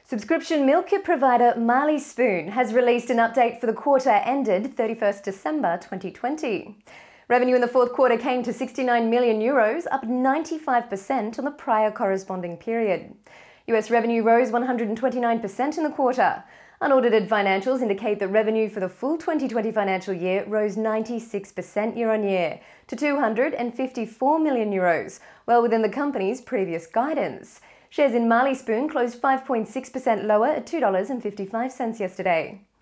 Subscription meal kit provider Marley Spoon has released an update for the quarter ended 31st December 2020. Revenue in the fourth quarter came to €69 million, up 95% on the prior corresponding period. US revenue rose 129% in the quarter. Unaudited financials indicate that revenue for the full 2020 financial year rose 96% year-on-year to €254 million, well within the company's previous guidance. Shares in Marley Spoon closed 5.6% lower at $2.55 yesterday.